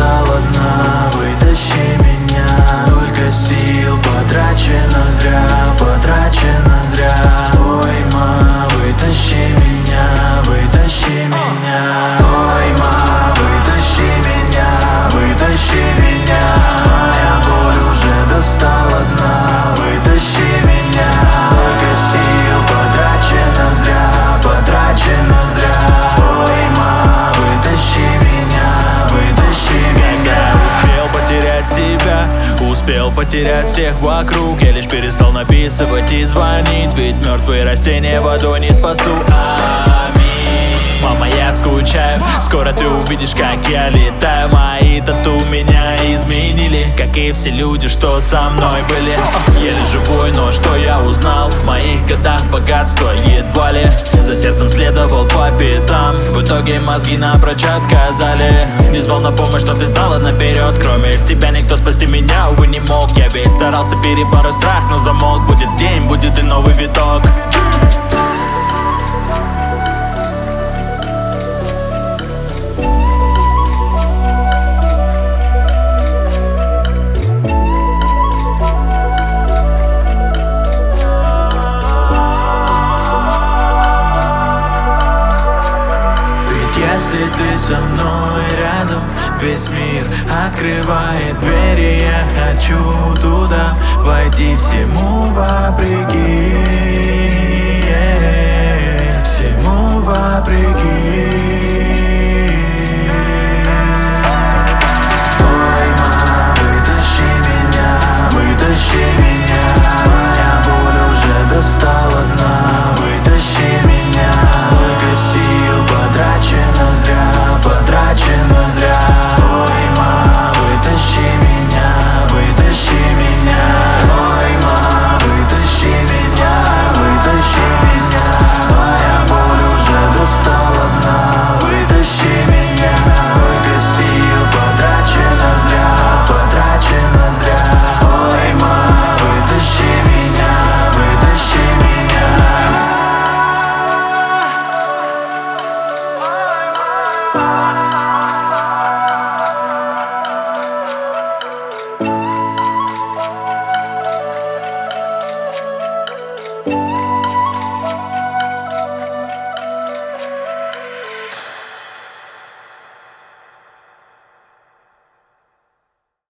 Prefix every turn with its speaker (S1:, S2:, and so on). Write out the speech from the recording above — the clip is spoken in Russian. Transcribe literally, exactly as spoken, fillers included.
S1: достала дна, вытащи меня. Столько сил потрачено зря, потрачено зря. Ой, ма, вытащи меня, вытащи меня. Ой, ма, вытащи меня, вытащи меня. Моя боль уже достала дна, вытащи меня. Столько сил потрачено зря, потрачено зря. Ой, ма, вытащи меня, вытащи меня.
S2: Успел потерять себя, успел потерять всех вокруг. Я лишь перестал написывать и звонить, ведь мертвые растения водой не спасу. Аминь. Мама, я скучаю, скоро ты увидишь, как я летаю. Мои тату меня изменили, как и все люди, что со мной были. Еле живой, но что я узнал? В моих годах богатство едва ли. За сердцем следовал по пятам, в итоге мозги напрочь отказали. Не звал на помощь, но ты знала наперед. Кроме тебя никто спасти меня, увы, не мог. Я ведь старался перебороть страх, но замолк. Будет день, будет и новый виток.
S1: Если ты со мной рядом, весь мир открывает двери. Я хочу туда войти всему вопреки, всему вопреки.